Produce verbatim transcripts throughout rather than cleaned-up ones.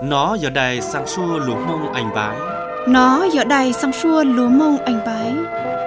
Nó giờ đây sang xua lúa mông anh bái. Nó giờ đây sang xua lúa mông anh bái.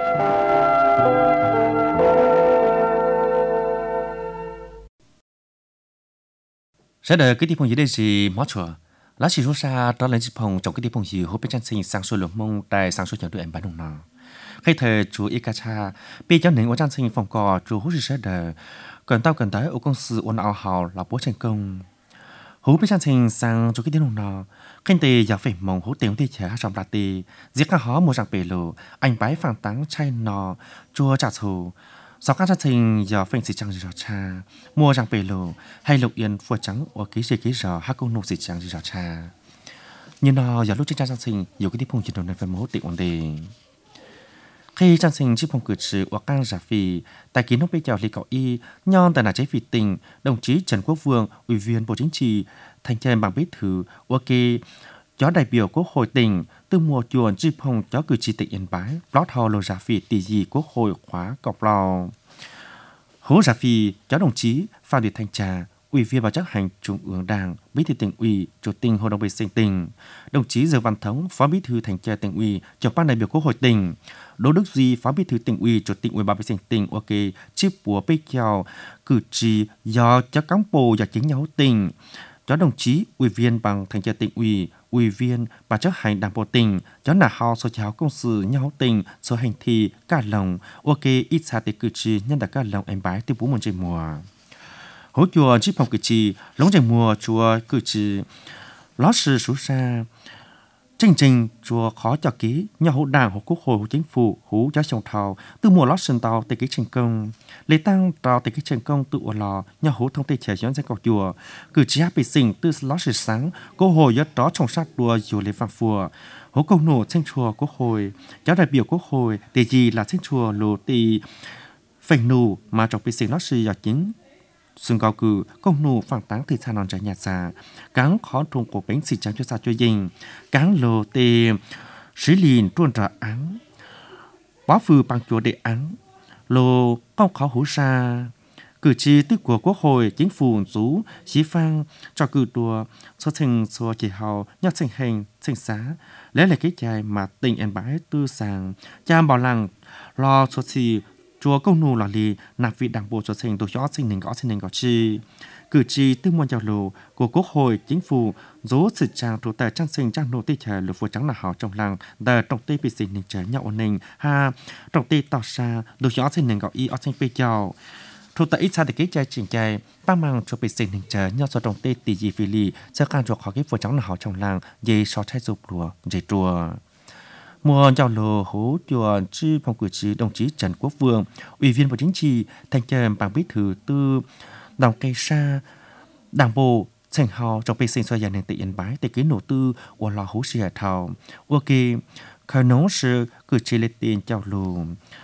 Sẽ đợi cái địa phong gì đây gì mót chùa. Lá chỉ rút ra đó là chỉ phong trong cái địa phong gì hỗ bên chân sinh sang xua lúa mông tại sang xua nhờ đứa em bán đồng nào. Khi thời chú Ikacha bị cháu nền của chân sinh phòng cò chú hỗ sẽ đợi cần tao cần tới ở công sự ôn ảo hào là bố thành công. Hú bên chân sinh sang chú cái địa đồng nào. Kinh tế giờ phải mong hỗ tiền thì trẻ trong là tì giết các họ mua rằng bể lù anh bái phẳng tắng chay nò chua trả thù sau các gia đình giờ phải xịt trắng rửa cha mua rằng bể lù hay lục yên phua trắng ở ký gì ký rò hát công nụ xịt trắng rửa cha như nó giờ lúc trên trang sinh nhiều cái tiếp phong chuyển đổi này phải mẫu tiện ổn định khi trang sinh chiếc phong cử chỉ ở cang giả phi tại kiến nông bây giờ lý cậu y nhon tại là trái phi tình đồng chí Trần Quốc Vương ủy viên Bộ Chính trị thành trên bằng bí thư ok chó đại biểu quốc hội tỉnh từ mùa chuồn chi phong chó cử tri tỉnh Yên Bái lót hò lô giả phi tỷ gì quốc hội khóa cọc lò hố giả phi chó đồng chí Phan Thị Thanh Trà ủy viên ban chấp hành trung ương đảng bí thư tỉnh ủy chủ tịch hội đồng vệ sinh tỉnh đồng chí Dương Văn Thống phó bí thư thành tra tỉnh ủy trưởng ban đại biểu quốc hội tỉnh Đỗ Đức Duy phó bí thư tỉnh ủy chủ tịch ủy ban vệ sinh tỉnh ok chiếc búa bê kèo cử tri do cho cán bộ và chính nhau tỉnh cho đồng chí ủy viên bằng thành tra tỉnh ủy ủy viên ban chấp hành đảng bộ tỉnh cho là họ số giáo công sự nhau tỉnh số hành thi cả lòng ok ít xa để cử tri nhân đặc cả lòng em bái từ bốn môn trên mùa hỗ chùa chỉ phòng cử tri lóng trên mùa chùa cử tri lót sự số ra trình trình chùa khó cho ký nhau hỗ đảng hỗ quốc hội hỗ chính phủ hỗ giáo sông thảo từ mùa lót sân tàu tới ký thành công lễ tăng tàu tới ký thành công tự ở lò nhau hỗ thông tin trẻ dẫn ra cầu chùa cử tri bị sinh từ lót sự sáng quốc hội do đó trong sát đua dù lễ phạm phùa hỗ công nổ trên chùa quốc hội giáo đại biểu quốc hội để gì là trên chùa lô tì phành nụ mà trong bị sinh lót sự do chính xương cao cử công nụ phẳng táng từ xa non trái nhạt xa cáng khó trùng của bánh xịt trắng cho xa cho dình cáng lô tê xử lìn truôn trả án bó phư bằng chúa đệ án lô công khó hữu xa cử tri tức của quốc hội chính phủ rú xí phang cho cử đùa số thành số chỉ hào nhắc thành hành thành xá lấy lại cái chai mà tình em bái tư sàng cha bảo làng lo số xì chúa công nụ là lì nạp vị đảng bộ cho thành tổ chó sinh nền gõ sinh nền gõ chi cử tri tư môn giao lưu của quốc hội chính phủ dỗ sự trang trụ tại trang sinh trang nô tê chờ lửa phù trắng là hảo trong làng đờ trọng tê bị sinh nền trở nhau ổn định ha trọng tê tỏ xa tổ chó sinh nền gõ y ở sinh bê chào trụ tại ít xa để kế trai chỉnh trai ba mang cho bị sinh nền trở nhau so trọng tê tỷ gì vì lì sẽ can chuộc khỏi cái phù trắng là hảo trong làng dây so trái dục lùa dây chùa mùa giao lưu hỗ chùa chi phòng cử tri đồng chí Trần Quốc Vương ủy viên Bộ Chính trị thành trần bằng bí thư tư đồng cây sa đảng bộ thành hào trong bê sinh xoay nhà nền tỉnh Yên Bái để ký nổ tư của lò hỗ trợ thảo ok khởi nóng sự cử tri lên tiền giao lưu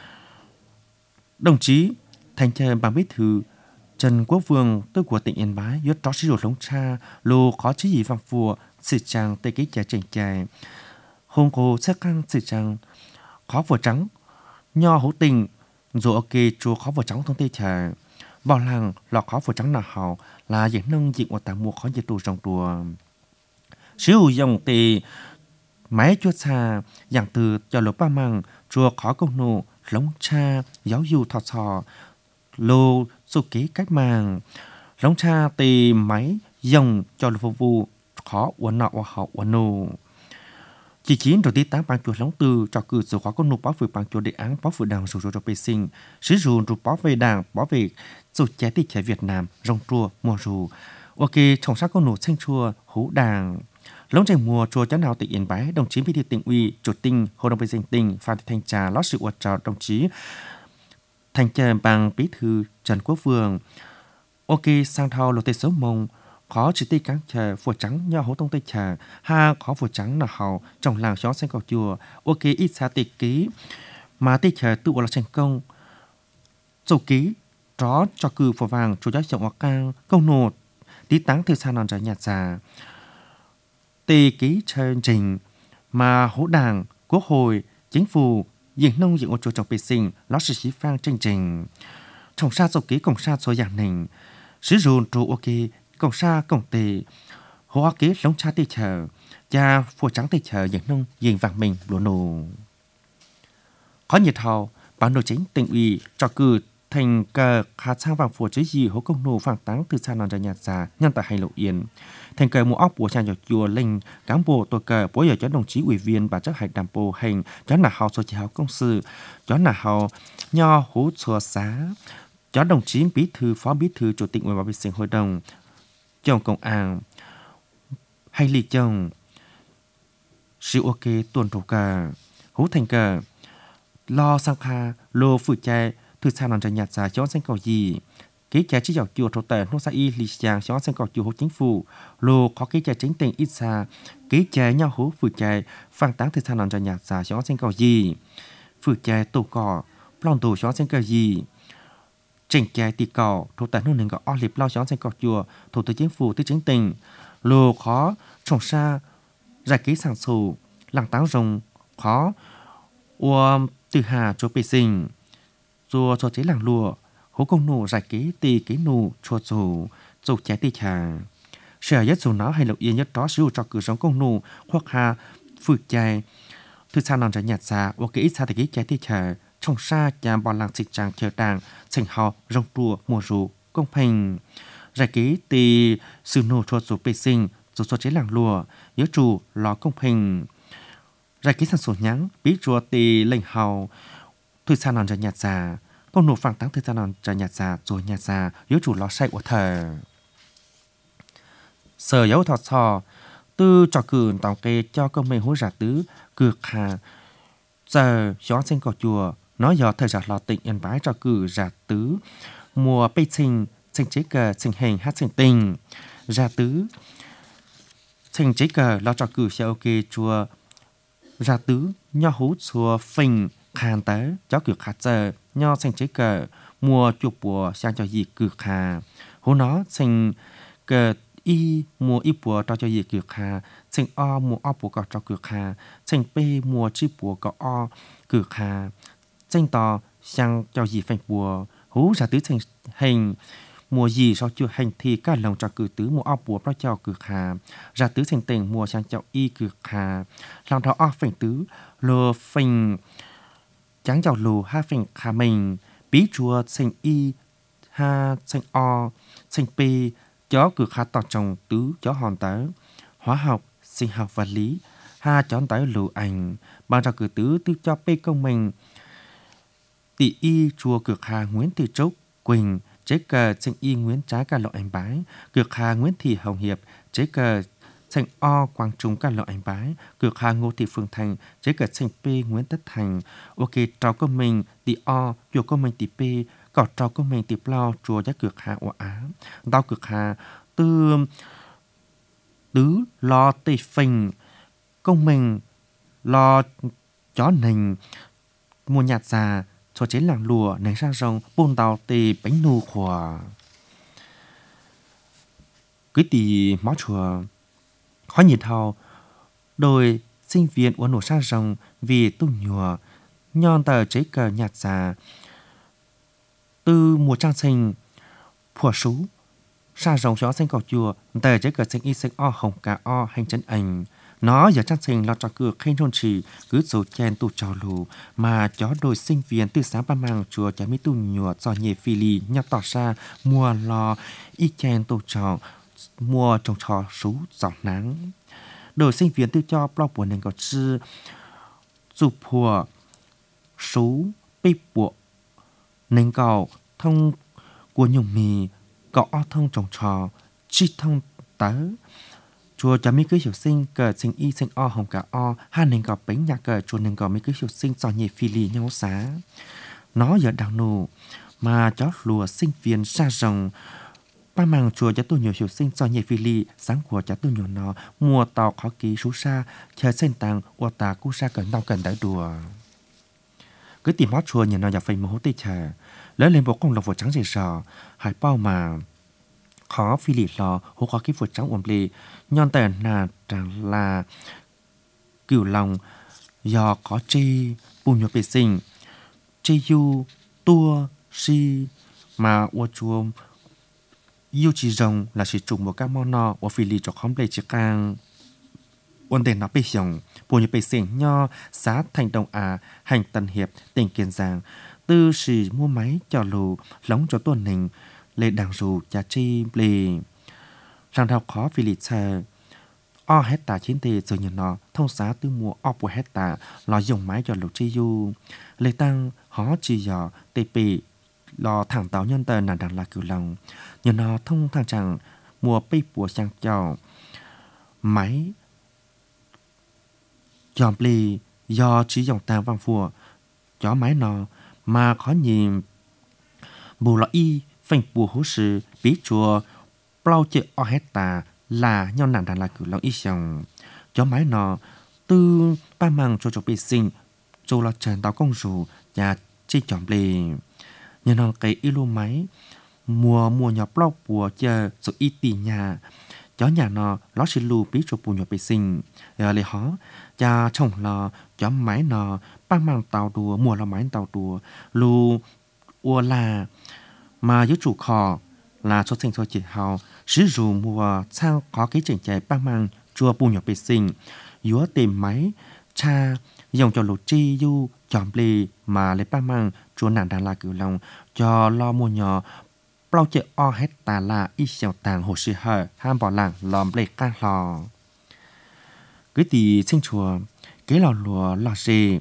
đồng chí thành trần bằng bí thư Trần Quốc Vương tư của tỉnh Yên Bái yết đó sử dụng lống cha lô khó chí gì vang phùa sự trang tây ký trẻ trình chạy hôm cô sẽ căng sự trang khó vừa trắng nho hữu tình dù ok chùa khó vừa trắng thông tây trà bảo làng lọ khó vừa trắng nào hào là những nâng diện của tảng mua khó dịch tù trong đùa sử dụng dòng tì máy chuột xa dạng từ cho lỗ ba măng chùa khó công nụ lống cha giáo dù thọ sò lô su ký cách màng lống cha tì máy dòng cho lỗ phục vụ khó uốn nọ họ uốn nụ chỉ chín đầu tiên tám ban chuột lóng tư cho cử số khóa con nộp bảo vệ ban chuột đề án bảo vệ đảng số số cho bê sinh sử dụng rụt bảo vệ đảng bảo vệ số trẻ tịch trẻ Việt Nam rong chua mùa rù ok trồng sát con nộp xanh chua hú đảng lóng chạy mùa chùa chấn nào tỉnh Yên Bái đồng chí bí thư tỉnh ủy chủ tịch hội đồng vệ sinh tỉnh Phan Thị Thanh Trà lót sự uất chào đồng chí thành trần bằng bí thư Trần Quốc Vương ok sang thao lô tê số mông khó chỉ tê cán chờ phù trắng nho hố tông tây chờ ha khó phù trắng là hậu trong làng xóm xanh cầu chùa ok ít xa tê ký mà tê chờ tự là thành công dầu ký đó cho cử phù vàng chủ giáo trọng hoặc cang công nột tí táng từ xa non trái nhạt già tê ký chương trình mà hố đảng quốc hội chính phủ diện nông diện ô chùa trong bê sinh lót sự xí phang chương trình trong xa dầu ký cổng xa số dạng nình sử dụng trụ ok cộng sa cộng tề hoa kế lông cha tê chờ cha phù trắng tê chờ những nông diện vàng mình lúa nổ có nhiệt hào bản đồ chính tỉnh ủy cho cử thành cờ khá sang vàng phù chế gì hố công nổ phản táng từ xa non ra nhà già nhân tại hay lộ yên thành cờ mua óc của cha nhọc chùa linh cán bộ tổ cờ bố giờ cho đồng chí ủy viên và chấp hành đảng bộ hành cho là hào số chỉ hào công sự cho là hào nho hú chùa xá cho đồng chí bí thư phó bí thư chủ tịch ủy ban sinh hội đồng chồng công an hay lì chồng sự ok tuần thủ cờ hú thành cờ lo sang kha lô phụ chạy từ xa non ra nhà già cho sinh cầu gì cái trẻ chỉ dọc chùa thổ tệ nô sa y lì giang cho sinh cầu chùa hỗ chính phủ lô có cái trẻ chính tình ít xa cái trẻ nhau hú phụ chạy phang táng từ xa non ra nhà già cho sinh cầu gì phụ chạy tổ cỏ plon tổ cho sinh cầu gì trình chạy tì cỏ thổ tệ nô nền có o liệp lo cho sinh cầu chùa thủ tướng chính phủ tư chính tình lô khó trồng xa ra ký sản sù làng táng rồng khó uom từ hà cho bê sinh chùa cho chế làng lùa hố công nụ giải kế tì kế nụ chùa dù dù trái tì trà sở nhất dù nó hay lộc yên nhất đó sử cho cử sống công nụ hoặc hà phụ chạy từ xa non ra nhạt xa và kế ít xa thì kế trái tì trà trong xa nhà bọn làng xịt tràng chờ đàng thành họ rong đùa mùa rủ công hình giải kế tì sử nụ chùa dù bê sinh dù cho chế làng lùa nhớ chủ lò công hình giải kế sản xuất nhắn bí chùa tì lệnh hào từ xa non ra nhạt xa công nụ phản táng từ xa non ra nhạt xa rồi nhạt xa nhớ chủ lò say của thờ sở giáo thọ sò tư cho cử tổng kê cho công mê hối giả tứ cực hà giờ gió sinh cỏ chùa nói giờ thời giả lò tịnh nhân bái cho cử giả tứ mùa bê sinh sinh chế cờ sinh hình hát sinh tình giả tứ sinh chế cờ lo cho cử xe ok chùa giả tứ nho hú chùa phình khàn tới cháu cực khát giờ nho sinh chế cờ mùa chuột bùa sang cho gì cực hà hú nó sinh cờ y mùa y bùa cho cho gì cực hà sinh o mùa o bùa có cho cực hà sinh p mùa chi bùa có o cực hà sinh to sang cho gì phanh bùa hú giả tứ sinh hình mùa gì sau chưa hành thì các lòng cho cử tứ mùa o bùa nó cho cực hà giả tứ sinh tình mùa sang cho y cực hà lòng đó o phanh tứ lô phanh chẳng giàu lù ha phình khả mình bí chùa sinh y ha sinh o sinh p chó cực ha tọt trồng tứ chó hòn tớ hóa học sinh học vật lý ha chón tớ lù ảnh ban cho cử tứ tư cho p công mình tỷ y chùa cực hà Nguyễn Thị Trúc Quỳnh chế cờ sinh y Nguyễn Trái cả lộ ảnh bái cực hà Nguyễn Thị Hồng Hiệp chế cờ sinh o Quang Trung cả lộ ảnh bái cực hà Ngô Thị Phương Thành chế cờ sinh p Nguyễn Tất Thành ok trao của mình tỷ o chùa của mình tỷ p cọ trao của mình tỷ plo chùa giá cực hà của á đau cực hà tư tứ lo tây phình công mình lo chó nình mua nhạt già cho chế làng lùa nền sang rồng bồn tàu tì bánh nô khỏa cái tỷ máu chùa khó nhìn thao đôi sinh viên uống nổ sang rồng vì tu nhùa nhon tờ chế cờ nhạt già từ mùa trang sinh phùa sú sang rồng gió xanh cỏ chùa tờ chế cờ sinh y sinh o hồng cả o hành chân ảnh nó giờ trang sinh lo cho cửa khen thôn trì cứ dấu chen tu trò lù mà chó đôi sinh viên từ sáng ba mang chùa chả mi tu nhùa cho nhẹ phi lì nhặt tỏ ra mùa lo y chen tu trò mùa trồng trò sú giọt nắng đôi sinh viên tư cho bao buồn nên có chư dù phùa sú bê bộ nên có thông của nhung mì có thông trồng trò chi thông tớ chùa cho mấy cái hiệu sinh cờ sinh y sinh o hồng cả o hai nên có bánh nhà cờ chùa nên có mấy cái hiệu sinh cho nhẹ phi lì nhau xá nó giờ đào nổ mà chó lùa sinh viên ra rồng ba màng chùa cho tôi nhiều hiệu sinh cho nhẹ phi lì sáng của cho tôi nhiều nó mùa tàu khó ký số xa chờ sen tàng ô tà cú xa cần đau cần đỡ đùa cứ tìm mót chùa nhìn nó giờ phải mồ tê trà lớn lên bộ công lộc vừa trắng dày sò hải bao mà khó phi lì lò hô khó cái vừa trắng uổng lì nhon tờ nà chẳng là cửu lòng do có chi bùn nhột bề sinh chi yu tua si mà ua chùa yêu chỉ rồng là sử dụng một các món nọ ở phi lý cho khóm lệ chỉ càng ổn định nó bị hỏng bộ như bị xiềng nho xã thành đông à hành tân hiệp tỉnh kiên giang tư sử mua máy cho lù lóng cho tuần hình lệ đảng rù giá chi lì rằng đào khó phi lý chờ o hết tà chiến tề rồi nhìn nó thông xá tư mua o của hết tà lo dùng máy cho lục chi du lệ tăng họ chỉ dò tê pì lo thẳng táo nhân tờ nản đằng là cửu lòng nhìn nó thông thang chẳng mua pi của sang chào máy dòm lì do chỉ dòng tàng vang phùa chó máy nó mà khó nhìn bù lọ y phanh bù hú sự bí chùa bao chữ o hết tà là nhau nản đàn là cử lòng y xong chó máy nó tư ba mang cho cho bị sinh cho là trần tao công rủ và chi chọn lì nhân hàng cái y lô máy mùa mùa nhỏ bao bùa chờ rồi y tì nhà chó nhà nó lót xì lù bí cho bù nhỏ bị sinh giờ lấy hó cha chồng là chó máy nó ba mang tàu đùa mùa là máy tàu đùa lù ua là mà dưới chủ kho là cho sinh cho chị hào sử dụng mùa sang có cái chỉnh chạy ba mang chùa bù nhỏ bị sinh dúa tìm máy cha dùng cho lục chi du chọn lì mà lấy ba mang chùa nản đà la cửu lòng cho lo mùa nhỏ bao chợ o hết tà là ít xèo tàng hồ sư hở ham bỏ làng lòm lệ can lò cái tỷ sinh chùa cái lò lùa lò gì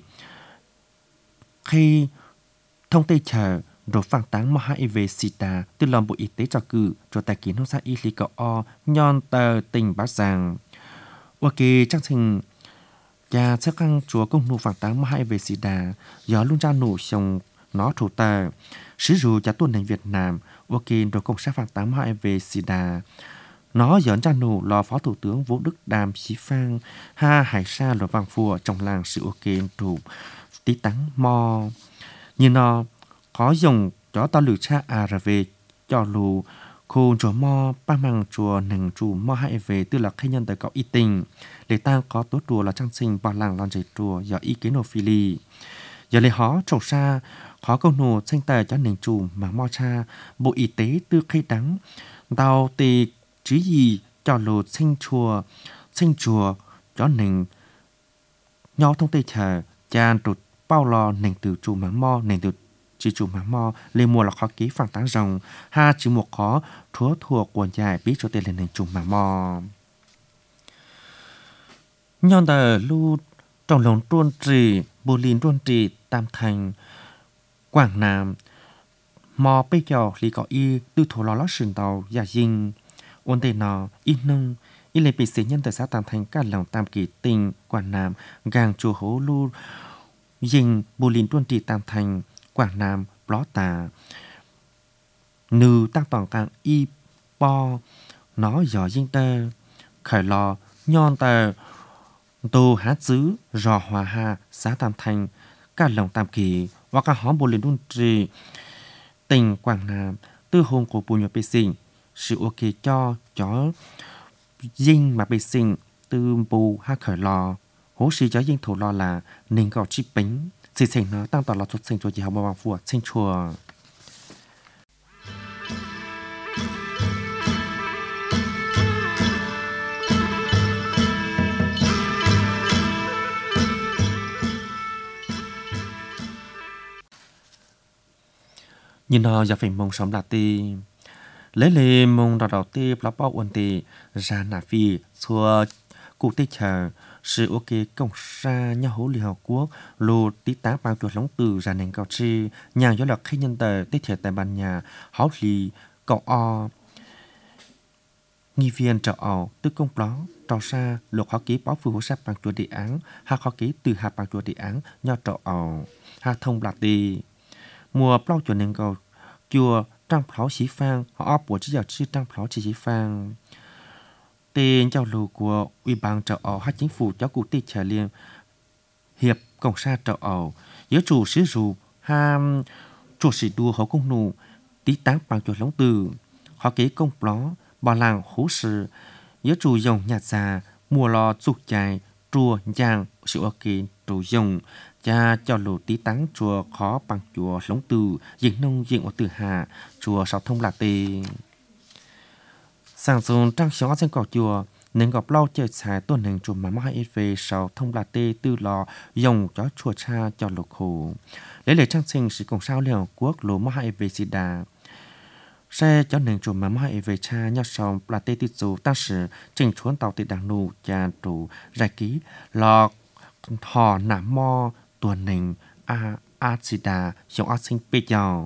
khi thông tây chờ rồi phản táng mà hai về sida từ lòng bộ y tế cho cử cho tài kiến không xa y lý cậu o nhon tờ tình bát giang ok trang trình cha sẽ căng chùa công nụ phản táng mà hai về sida gió luôn ra nụ xong nó thủ tờ sử dụng cho tuần hành Việt Nam ok rồi công sát phản táng mà hai về sida nó dẫn ra nụ lò phó thủ tướng Vũ Đức Đàm Chí Phan ha hải sa rồi vàng phùa trong làng sự ok thủ tí tắng mò như nó có dùng cho tao lử cha à ra về cho lù khu chùa mò ba mang chùa nâng chùa mò hai về tức là khai nhân tới có y tình để ta có tốt chùa là trang sinh vào làng lon dày chùa do ý kiến nô phi ly giờ lấy họ trồng xa khó câu nô sinh tài cho nâng chùa mà mò cha bộ y tế tư khai đắng tao tì chứ gì cho lù sinh chùa sinh chùa cho nâng nhau thông tây chờ cha tụt bao lo nâng từ chùa mà mò nâng từ chỉ chủ mà mò lên mùa là khó ký phản tán rồng ha chỉ một khó thua thua của dài biết cho tiền lên nền chủ mà mò nhon tờ lu trong lòng tuôn trì bù lìn tuôn trì tam thành quảng nam mò bây giờ lý có y tư thủ lò lót sườn tàu giả dinh ôn tề nọ y nông y lệ bị sĩ nhân tại xã tam thành cả lòng tam kỳ tình quảng nam gang chùa hố lu dinh bù lìn tuôn trì tam thành Quảng Nam, Ló Tà Nư tăng toàn càng y bo nó gió dinh tơ khởi lò nhon tờ tô hát dứ rò hòa hà xã Tam Thành cả lòng Tam Kỳ và cả hóm bồ lên đun trì tỉnh Quảng Nam tư hôn của bùi nhỏ bê sinh sự ok cho chó dinh mà bê sinh tư bù hát khởi lò hố sĩ cho dinh thủ lò là nên gạo chi bánh chỉ thành nó tăng tỏ lọt xuất sinh cho chị học bằng phù sinh chùa nhìn nó giờ phải mong sống là ti lấy lê mong đào đào ti lắp bao ổn ti ra nà phi xua cụ tê chờ sự ok công sa nhà hố liên hợp quốc lô tí tá bao chuột lóng từ ra nền cao chi nhà do là khi nhân tờ tê thiệt tại bàn nhà háo lì cậu o nghi viên trợ ảo tư công đó trò xa lục họ ký báo phương hỗ sắp bằng chuột đề án hạ họ ký từ hạ bằng chuột đề án nho trợ ảo hạ thông lạc tì mùa bao chuột nền cao chùa trăng pháo xí phang họ áp của chỉ giờ chỉ trăng pháo chỉ xí phang tên giao lưu của ủy ban trợ ảo hay chính phủ cho cụ tịch trả liên hiệp cộng sa trợ ảo giữa chủ sử dụng ham chủ sĩ đua họ công nụ tí tán bằng chuột lóng từ họ ký công ló bà làng hú sự giữa chủ dòng nhạt già mùa lò dục dài chùa giang sự ok chủ dòng cha cho lù tí tán chùa khó bằng chùa lóng từ diện nông diện ở từ hà chùa sáu thông là tê Sáng dùng trang xóa trên cỏ chùa, nên gặp lâu chơi xài tuần nền chùm mà mắc hát i vê sau thông là tê tư lò dùng cho chùa cha cho lục hồ. Lấy lời trang sinh sĩ cùng sao liều quốc lũ mắc hát i vê sida. Xe cho nền chùm mà mắc hát i vê cha nhau sau là tê tư dù ta sử trình chuốn tàu tị đảng nụ cha trụ giải ký lò thò nả mò tuần nền a a sida dùng a sinh bê giàu.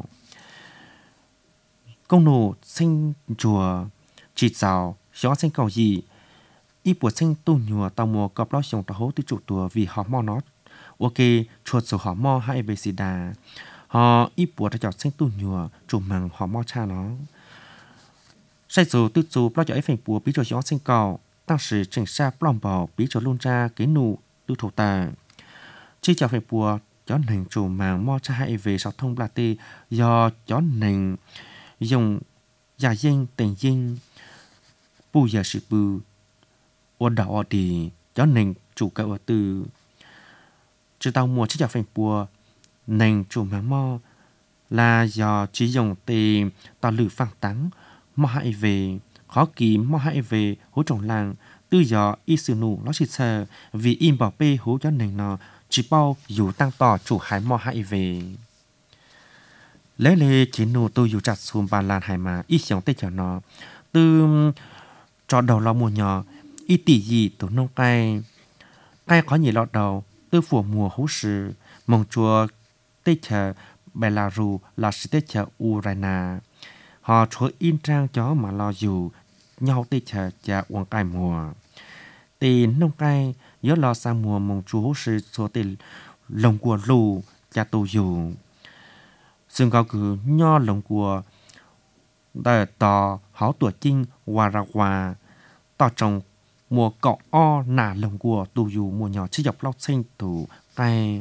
Công nụ sinh chùa chỉ giàu gió sinh cầu gì y bộ sinh tu nhùa tàu mùa gặp lo xong tàu hố tư trụ tùa vì họ mò nó ok chuột số họ mò hai bê xì đà họ y bộ đã chọn sinh tu nhùa chủ mằng họ mò cha nó sai dù tư dù lo cho ấy phải bùa bí cho gió sinh cầu tăng sự chỉnh xa plom bảo bí cho luôn ra cái nụ tư thủ tà chỉ cho phải bùa gió nền chủ mằng mò cha hai về sau thông là tê do gió nền dùng giả dinh tình dinh bù giờ sự bù ô đỏ thì gió nền chủ cả ở từ chứ tao mua chiếc giặc phèn bùa nền chủ mà mò là do chỉ dùng tiền tao lử phăng tắng mò hai về khó kỳ mò hai về hỗ trọng làng tư do y sử nụ nó chỉ sợ vì im bảo bê hỗ gió nền nó chỉ bao dù tăng tỏ chủ hải mò hai về lấy lê chỉ nụ tôi dù chặt xuống bàn làn hải mà ít giống tê cho nó từ cho đầu lo mùa nhỏ ít tỷ gì tổ nông cay cay có nhiều lọt đầu từ phủ mùa hú sử mong chùa tê chờ Belarus là sự tê chờ Ukraine họ chúa in trang chó mà lo dù nhau tê chờ cha uống cay mùa tiền nông cay nhớ lo sang mùa mong chúa hú sử số tiền lồng của lù cha tu dù xương cao cứ nho lồng của đại tò háo tuổi chinh hòa ra hòa tò trồng mùa cọ o nả lồng của tù dù mùa nhỏ chỉ dọc lóc sinh tù tay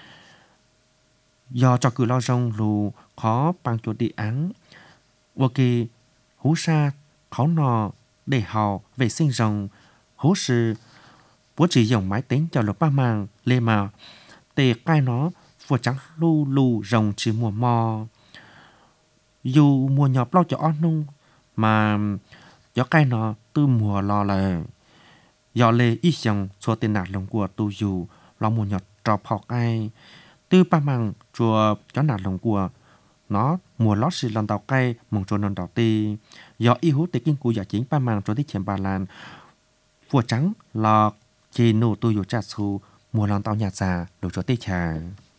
do cho cứ lo rong lù khó bằng chuột đi án ok hú sa khó nò để họ vệ sinh rồng hú sư bố chỉ dùng máy tính cho lục ba màng lê mà tề cai nó vừa trắng lu lu rồng chỉ mùa mò dù mùa nhỏ lo cho on nung mà gió cay nó từ mùa lo là gió lê ít dòng số tiền nạt lồng của tu dù lo mùa nhọt trọc học cay từ ba măng chùa chó nạt lồng của nó mùa lót xì lần tàu cay mong chùa non đỏ tì gió y hút tê kinh cú giả chính ba măng cho thích chèm bà lan vừa trắng lọ chỉ nụ tu dù chặt xu mùa lần tàu nhạt già đủ cho tê trà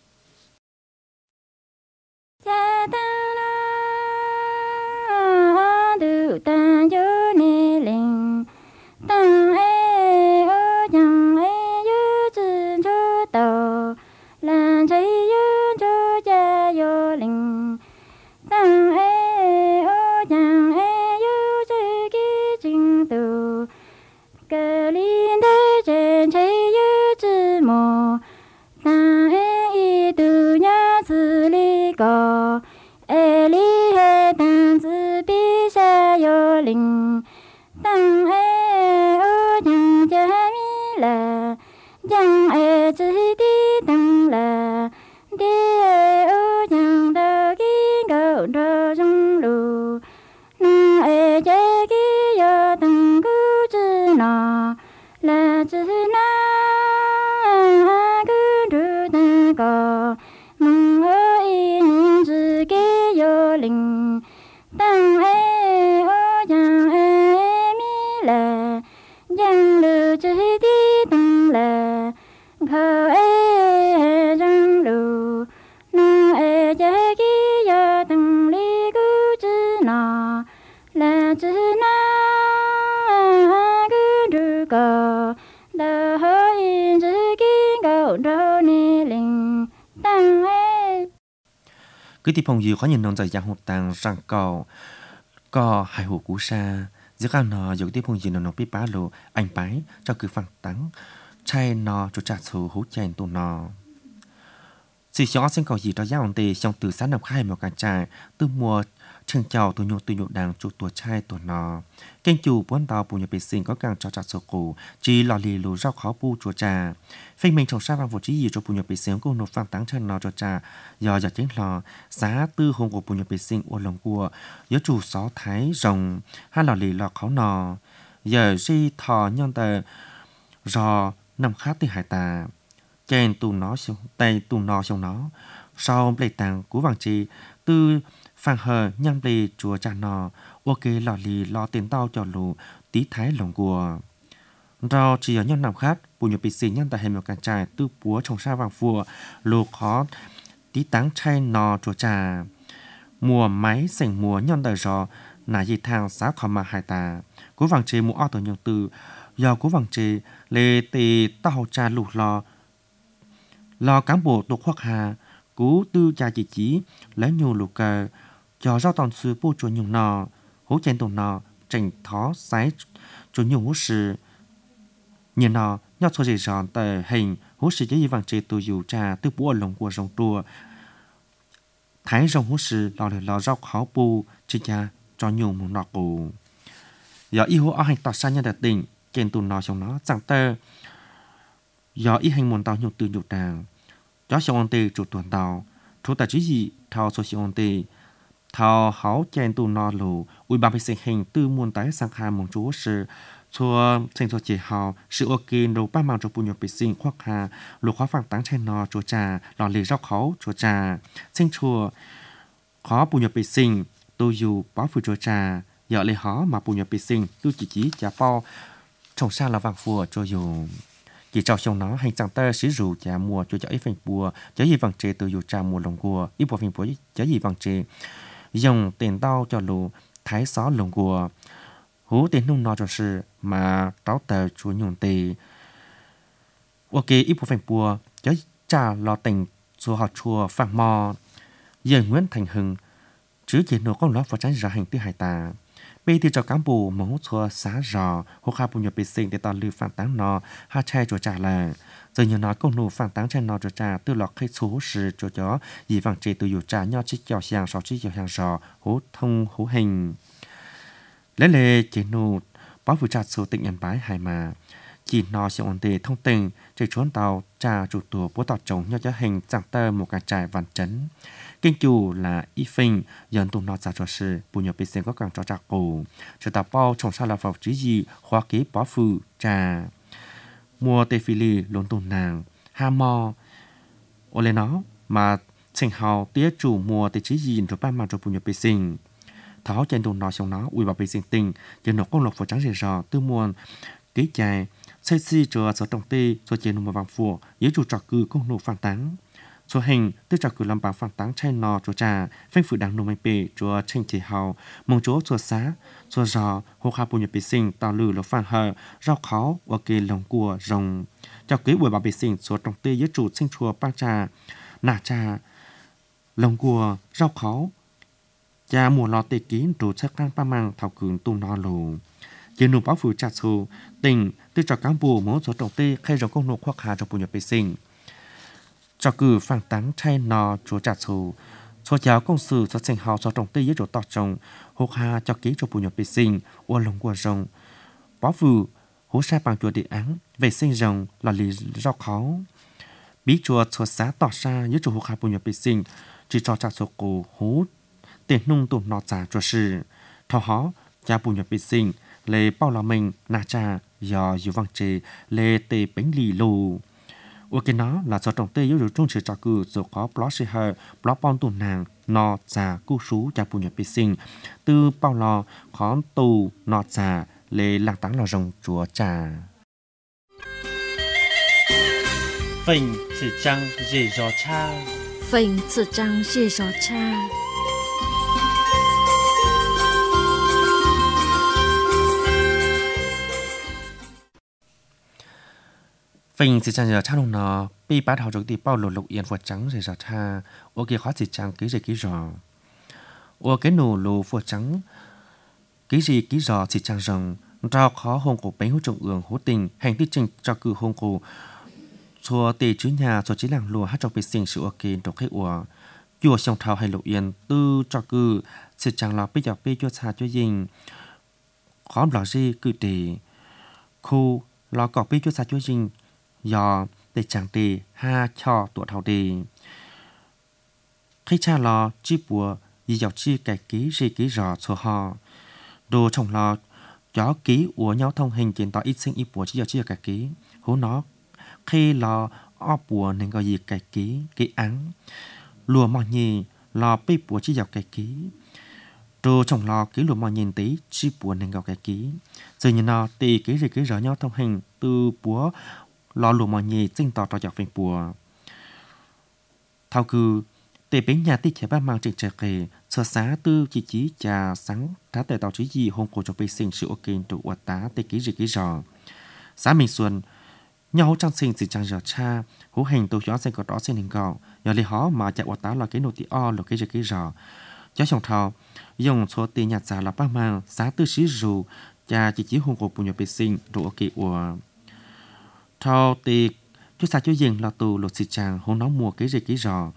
ta yo ne ling ta e o yang e yu zhen zhu dou lan chui yu zhu jia yo ling ta e o yang e yu zhi gi jing du ge lin de zhen chui yu zhi mo ta e yi du nya zi li go e li he dan zi bi yo linh tăng e o yang gia mi la yang e chỉ đi tăng la đi e o yang da ki go do jong lu na e gia ki yo tăng gu zhi na la zhi na gu du da go mong o yi ning zhi ki yo linh tăng e yang e mi la yang lu chỉ đi tăng la khờ e răng lu na e gia ki ya tăng li gu zhi na la zhi na gu du go da ho yin zhi ki go do ni ling tăng e cứ tiếp phong dư khó nhìn nông dài giang hụt tàng răng cầu có hai hồ cú sa giữa các nò dù tiếp phong dư nông biết bá lộ anh bái cho cứ phẳng tắng chay nò cho trả số hú chèn tù nò sự xóa sinh cầu gì đó giao tề trong từ sáng năm khai một cả trà từ mùa chân chào tụ nhụ tụ nhụ đàng chủ tua chai tua nò kênh chủ bốn tàu bù nhụ bị sinh có càng cho chặt sổ cổ chỉ lò lì lù rau khó bu chùa trà phê mình trồng sa vàng vụ trí gì cho bù nhụ bị sinh cũng nộp phang táng chân nò cho trà do giờ chính lò giá tư hồng của bù nhụ bị sinh uốn lồng cua nhớ chủ sáu thái rồng hai lò lì lò khó nò giờ di thò nhân tờ rò nằm khá từ hải tà trên tù nó xuống tay tù nó xuống nó sau lệ tàng của vàng trì tư phang hờ nhang lì chùa trà nò ok lò lì lò tiền tao cho lù tí thái lồng cua rau chỉ ở nhân nằm khác bù nhục bị xì nhân tại hệ một càng trải tư búa trồng sa vàng phùa lù khó tí táng chay nò chùa trà mùa máy sành mùa nhân đời rò nà gì thang xã khó mà hải tà của vàng trì mùa o tổ nhân từ do của vàng trì lê tì tao trà lù lò lò cán bộ tổ khoác hà cú tư cha chỉ chỉ lấy nhiều lù cờ cho rau toàn sư bố chuột nhiều nò hố chen tổ nò chỉnh thó sái chuột nhiều hố sự nhìn nò nhóc cho gì giòn tờ hình hố sự chỉ vàng trì từ dù trà từ búa lồng của rồng tua thái rồng hố sự lò lò rau khó bu chỉ cha cho nhiều một nọ cụ giờ y hố ở hành tọt xa nhân đặc định trên tù nò trong nó chẳng tơ do y hành muốn tàu nhiều từ nhiều đàng cho xong tê chủ tuần tàu chủ tài chỉ gì thao số xong tê thao háo chen tù nò lù ui ba mươi sinh hình tư muôn tái sang khai mong chúa sự chua sinh cho chỉ hào sự ok đầu ba màu cho bùn nhục bị sinh khoác hà lục khó phẳng táng chen nò chùa trà lò lì rau khấu chùa trà sinh chùa khó bùn nhục bị sinh tôi dù bó phụ chùa trà giờ lấy hó mà bùn nhục bị sinh tôi chỉ chỉ chả bao trồng xa là vàng phùa cho dù chỉ cho xong nó hành chẳng ta sử dụng chả mua cho ít phần bùa chả gì vàng trề từ dù trà mua lồng cua ít bộ phần bùa chả gì vàng trề dùng tiền tao cho lù thái xó lồng cua hú tiền nung nọ cho sự mà táo tờ chúa nhung tì ok ít bộ phần bùa chả trà lò tình chùa họ chùa phẳng mò giờ Nguyễn Thành Hưng chứ chỉ nô con lót vào trái ra hành tư hải tà bây thì cho cán bộ mẫu chùa xá rò hoặc hai bộ nhập bị sinh để tao lưu phản táng nọ hai trai chùa trả là giờ nhiều nói công nụ phản táng trai nọ chùa trả tư lọt khai số sự chùa chó vì vàng trì từ dụ trả nhau chỉ chào hàng sáu chỉ chào hàng rò hố thông hố hình lấy lệ chỉ nụ báo vụ trả số tỉnh em bái hài mà chỉ nọ sẽ ổn định thông tin chỉ trốn tàu trả chủ tùa bố tọt trống nhau cho hình chẳng tơ một cái trại vạn chấn kinh chủ là y phình dân tụng nó giả cho sự bùn nhập bị xem có càng cho trả cổ cho tạo bao trồng sao là vào trí gì khoa ký bó phụ trà mua tê phi lì lốn tụng nàng ha mò ô lên nó mà thành hào tía chủ mua tê trí gì rồi ba mà cho bùn nhập bị sinh tháo trên tụng nó trong nó ui bảo bị sinh tình cho nó công lộc vào trắng rề rò tư muôn ký chài xây xì cho sở tổng tê cho trên một vàng phùa dưới chủ trò cư công nụ phản táng số hình tư trò cử làm bảo phản táng chay nò chúa trà phanh phủ đảng nô manh bể chúa tranh chỉ hào mong chúa chúa xá chúa giò hô khá bù nhập bị sinh tạo lử lỗ phản hờ rau khó và kê lồng cua rồng cho ký buổi bảo bị sinh số trọng tê dưới chủ sinh chùa bang trà nà trà lồng cua rau khó cha mùa lò tê kín đủ chắc căn ba mang thảo cường tung no lù chỉ nụ báo phủ trà xù tình tư trò cán bù mỗi số trọng tê khai rộng công nụ khoác hà cho bù nhập bị sinh cho cử phản táng chay nò chúa trả thù số giáo công sự cho thành hào cho trồng tây với chỗ tọt trồng hộp hà cho ký cho bùn nhập vệ sinh ô lồng của rồng bó vụ hố sai bằng chùa địa án vệ sinh rồng là lý do khó bí chùa chùa xá tọt ra với chỗ hộp hà bùn nhập vệ sinh chỉ cho trả số cổ hố tiền nung tụm nọ trả cho sự thọ hó cha bùn nhập vệ sinh lê bao là mình nà trà do dù văng trì lê tê bánh lì lù ok nó là do trồng tê yếu được trung sự trò cử rồi có blog sẽ hơi blog bon tù nàng nọ già cu sú cha bù nhập bị sinh từ bao lò khó tù nọ già lê làng táng lò rồng chúa trà phình chỉ trăng dễ dò cha phình chỉ trăng dễ dò cha phình chỉ chẳng giờ cha nông nó bị bắt họ trực tiếp bao lột lục yên phật trắng rồi giờ cha ô kia khó chỉ chẳng ký gì ký rò ô cái nổ lù phật trắng ký gì ký rò chỉ chẳng rằng rau khó hông cổ bánh hỗ trợ ương hỗ tình hành tiết trình cho cử hông cổ xua tề chứ nhà xua chỉ làng lùa hát trong bề sinh sự ok trong cái ủa chùa sông thảo hay lục yên tư cho cư sự chẳng lo bây giờ bây cho xa cho dinh khó lo gì cư tỷ khu lo cọ bây cho xa cho dinh do để chẳng tỷ ha cho tuổi thảo tỷ khi cha lo chi bùa gì dọc chi cải ký gì ký rõ số họ đồ trồng lo chó ký của nhau thông hình kiến tỏ ít sinh ít bùa chỉ dọc chi cải ký hú nó khi lo o bùa nên gọi gì cải ký ký áng lùa mò nhì lo bê bùa chỉ dọc cải ký đồ trồng lo ký lùa mò nhìn tí chi bùa nên gọi cải ký giờ như nó tì ký gì ký rõ nhau thông hình từ bùa lo lùa mò nhì sinh tỏ trò dọc về bùa thao cư để bên nhà tích chế ba mang trình trợ kề sở xá tư chỉ chỉ trà sáng thá tề tàu chỉ gì hôm cổ cho bê sinh sự ok tụ quạt tá tê ký gì ký rõ xã mình xuân nhau hỗ trang sinh chỉ trang giờ cha hỗ hành tụ gió sinh có đó sinh hình gạo giờ lấy họ mà chạy quạt tá là cái nô tì o là cái gì ký rõ gió trồng thao dùng số tiền nhạt giả là ba mang xã tư sĩ rù trà chỉ chỉ hôm cổ bùn nhập bê sinh tụ ok của thao tì chú xã chú dừng là tụ lột xì chàng hôm nó mua cái gì ký rõ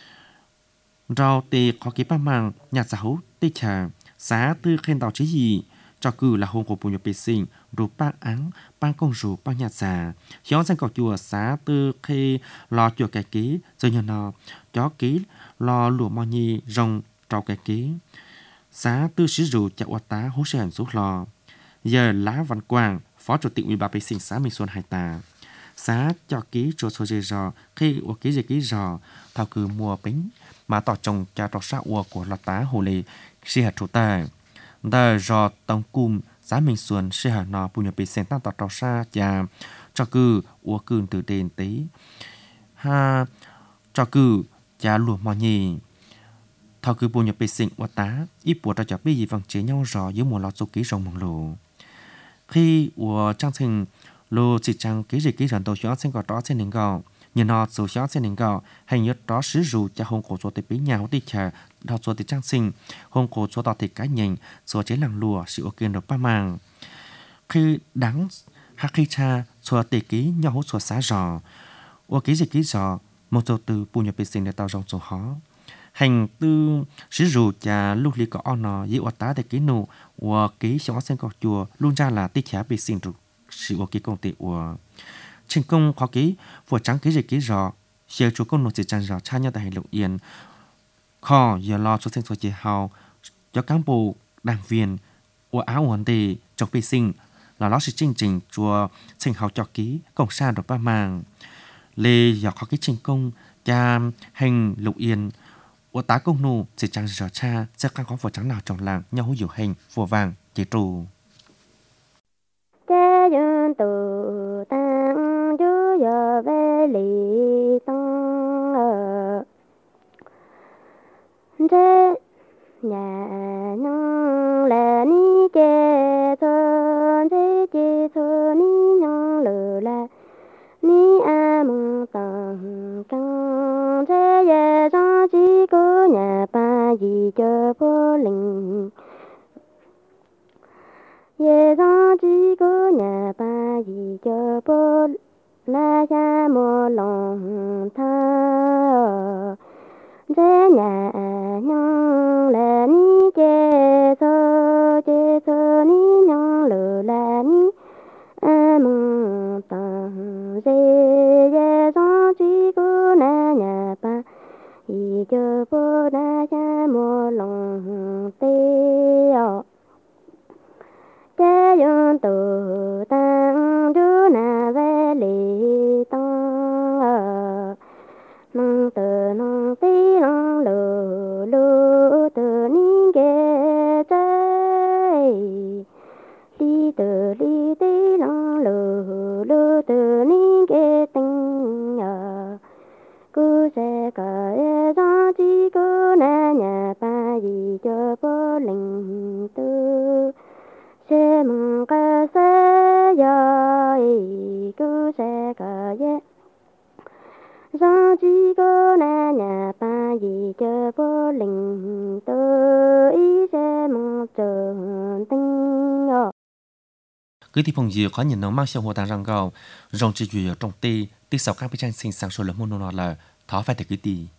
rau tê có cái ba mang nhà giáo tê trà giá tư khen tàu chế gì cho cử là hôm của bùn nhập bê sinh rồi ba áng ba công rủ ba nhà già hiếu danh cọc chùa giá tư khi lo chùa cái ký rồi nhờ nó chó ký lo lụa mò nhi rồng trâu cái ký giá tư sử dụng chợ quạt tá hỗ trợ hành số lò giờ lá văn quang phó chủ tịch ủy ban bê sinh xã Minh Xuân Hải Tà giá cho ký cho số dây rò khi ở ký dây ký rò thao cử mùa bính mà tỏ trồng cha trò sát ua của lọt tá hồ lì si hạt chủ tài đời rò tông cung giá Minh Xuân si hạt nọ bùn nhập bị sen tăng tỏ trò sát cha cho cử ua cương từ đền tí ha cho cử cha lùa mò nhì thao cử bùn nhập bị sinh ua tá ít bùa trò chọc bí gì vòng chế nhau rò dưới mùa lọt số ký rồng mỏng lù khi ua trang trình lô chỉ trang ký gì ký rần tổ xóa sen có đó sen nền gạo như nó số xóa sen nền gạo hành nhất đó sử dụng cho hông cổ số tế bí nhau đi chờ đào số tế trang sinh hông cổ số tỏ tế cá nhìn số chế làng lùa sự ok được ba màng khi đáng hắc khi cha số tế ký nhau hốt số xá rò ô ký gì ký rò một số từ bùn nhập bê sinh để tạo rong số hó hành tư sử dụng cho lúc lý có ono dưới ô tá tế ký nụ ô ký xóa sen có chùa luôn ra là tích khá bê sinh được sự ok công ty của trên công khó ký vừa trắng ký gì ký rõ xe chủ công nộp chỉ tràn rõ cha nhau tại hành lục yên kho giờ lo số sinh số chế hào cho cán bộ đảng viên của áo hoàn đề trong bê sinh là nó sẽ chương trình chùa sinh hào cho ký công sa được ba màng lê giờ khó ký trên công cha hành lục yên của tá công nụ chỉ tràn rõ cha sẽ càng có vừa trắng nào trong làng nhau hữu hiệu hành vừa vàng chế trù dân tự tăng chú giờ về lì tăng ở thế nhà nông là ni kê thôn thế kê thôn ni nông lửa là ni a mong tăng căng thế giờ cho chỉ có nhà ba gì cho bố linh ye ra chỉ có nhà ba gì cho bố la cha mô lòng tha thế nhà nhung là ni kê thơ kê thơ ni nhung lửa là ni a mong tàng dê ye ra chỉ có na nhà ba gì cho bố la cha mô lòng tê cha yon tu tăng du na về lì tăng ở nông từ nông tí nông lù lù từ ni ghé trái đi từ đi tí nông lù lù từ ni ghé tinh ở cứ sẽ cả ra chỉ có na nhà ba gì cho bố linh tư sẽ mong cả sẽ dài cứ sẽ cả ye ra chỉ có na nhà ba gì cho bố linh tư ý sẽ mong chờ tinh ở cứ thì phòng gì có nhìn nó mang sinh hoạt đang gạo rong chỉ duy trong tê tê sáu các bên sinh sang số lượng môn nó là tháo phải để cứ tì